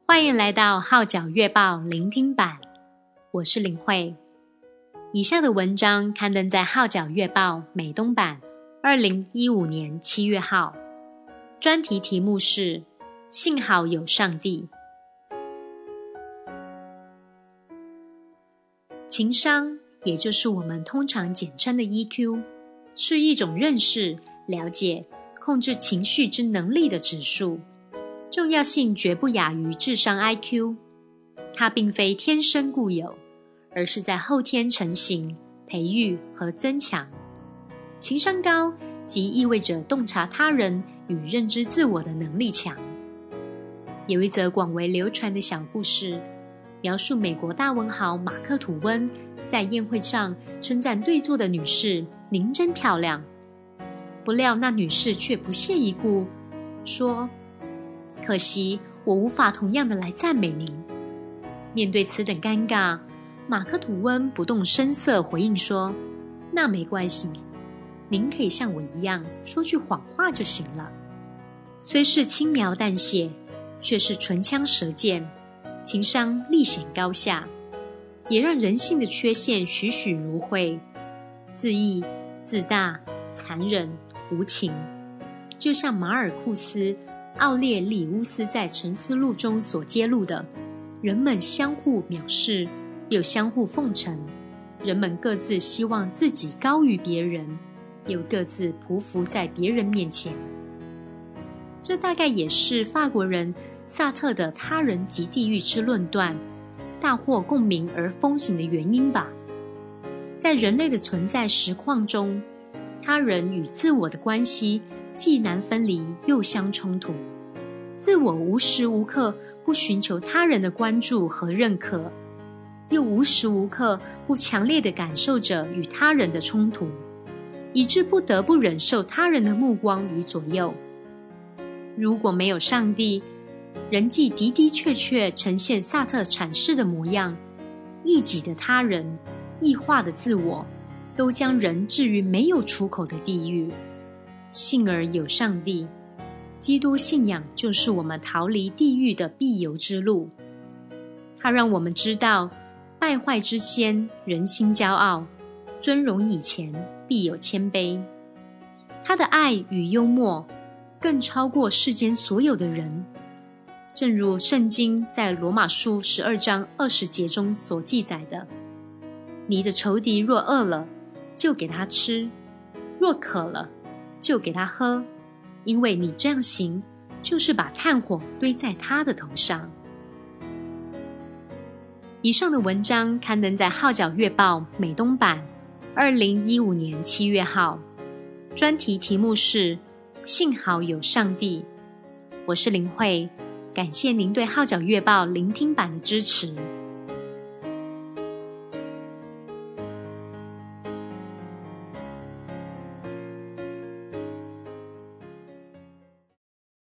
欢迎来到号角月报聆听版，我是林慧。以下的文章刊登在号角月报美东版2015年7月号，专题题目是幸好有上帝。情商，也就是我们通常简称的 EQ， 是一种认识、了解、控制情绪之能力的指数，重要性绝不亚于智商 IQ。 它并非天生固有，而是在后天成型、培育和增强。情商高即意味着洞察他人与认知自我的能力强。有一则广为流传的小故事，描述美国大文豪马克·吐温在宴会上称赞对座的女士您真漂亮，不料那女士却不屑一顾，说可惜我无法同样的来赞美您。面对此等尴尬，马克·吐温不动声色回应说，那没关系，您可以像我一样说句谎话就行了。虽是轻描淡写，却是唇枪舌剑，情商立显高下，也让人性的缺陷栩栩如绘，自义、自大、残忍、无情。就像马尔库斯·奥列里乌斯在《沉思录》中所揭露的，人们相互藐视，又相互奉承，人们各自希望自己高于别人，又各自匍匐在别人面前。这大概也是法国人萨特的他人即地狱之论断大获共鸣而风行的原因吧。在人类的存在实况中，他人与自我的关系既难分离又相冲突。自我无时无刻不寻求他人的关注和认可，又无时无刻不强烈地感受着与他人的冲突，以致不得不忍受他人的目光与左右。如果没有上帝，人既的的确确呈现萨特阐释的模样，异己的他人、异化的自我，都将人置于没有出口的地狱。幸而有上帝，基督信仰就是我们逃离地狱的必由之路。它让我们知道，败坏之先，人心骄傲；尊荣以前，必有谦卑。他的爱与幽默更超过世间所有的人。正如圣经在罗马书12章20节中所记载的，你的仇敌若饿了，就给他吃；若渴了，就给他喝，因为你这样行，就是把炭火堆在他的头上。以上的文章刊登在号角月报美东版2015年7月号，专题题目是幸好有上帝。我是林慧，感谢您对号角月报聆听版的支持。